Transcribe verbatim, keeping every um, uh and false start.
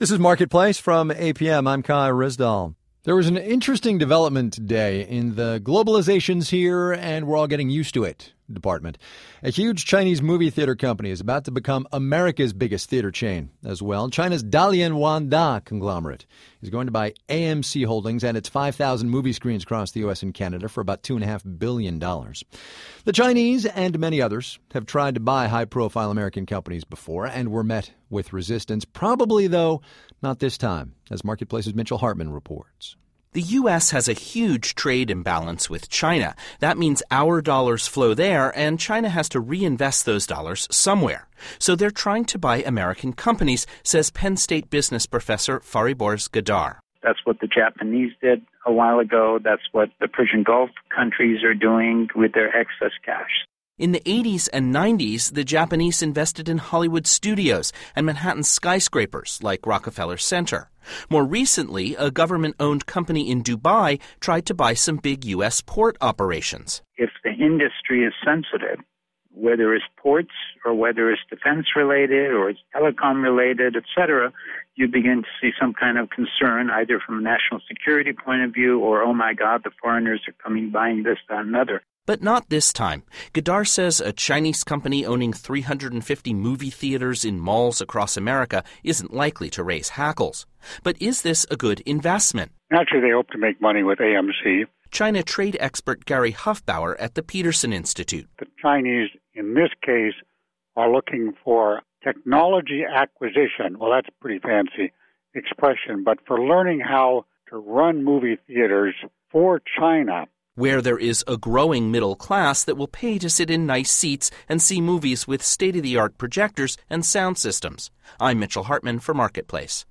This is Marketplace from A P M. I'm Kai Rizdal. There was an interesting development today in the globalization's here and we're all getting used to it department. A huge Chinese movie theater company is about to become America's biggest theater chain as well. China's Dalian Wanda conglomerate is going to buy A M C Holdings and its five thousand movie screens across the U S and Canada for about two point five billion dollars. The Chinese and many others have tried to buy high-profile American companies before and were met with resistance. Probably, though, not this time, as Marketplace's Mitchell Hartman reports. The U S has a huge trade imbalance with China. That means our dollars flow there, and China has to reinvest those dollars somewhere. So they're trying to buy American companies, says Penn State business professor Fariborz Gadar. That's what the Japanese did a while ago. That's what the Persian Gulf countries are doing with their excess cash. In the eighties and nineties, the Japanese invested in Hollywood studios and Manhattan skyscrapers like Rockefeller Center. More recently, a government-owned company in Dubai tried to buy some big U S port operations. If the industry is sensitive, whether it's ports or whether it's defense-related or it's telecom-related, et cetera, you begin to see some kind of concern either from a national security point of view or, oh my God, the foreigners are coming buying this, that, and another. But not this time. Gadar says a Chinese company owning three hundred fifty movie theaters in malls across America isn't likely to raise hackles. But is this a good investment? Naturally, they hope to make money with A M C. China trade expert Gary Huffbauer at the Peterson Institute. The Chinese, in this case, are looking for technology acquisition. Well, that's a pretty fancy expression, but for learning how to run movie theaters for China, where there is a growing middle class that will pay to sit in nice seats and see movies with state-of-the-art projectors and sound systems. I'm Mitchell Hartman for Marketplace.